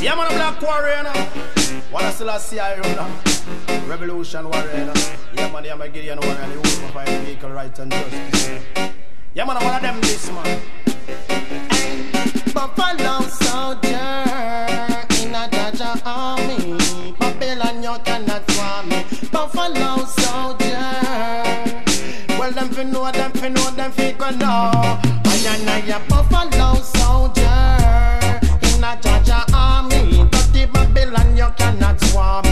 Yeah, man, a black warrior, wanna still see I run revolution warrior, yeah, man, I'm a Gideon warrior, and the wolf of fight vehicle right and justice. Yeah, man, I'm one of them, this man. Buffalo soldier in a Jaja army. Babylon, you cannot swarm me. Buffalo soldier. Well, them fi know, them fi go know. I am Buffalo soldier in a Jaja army. But the Babylon, you cannot swarm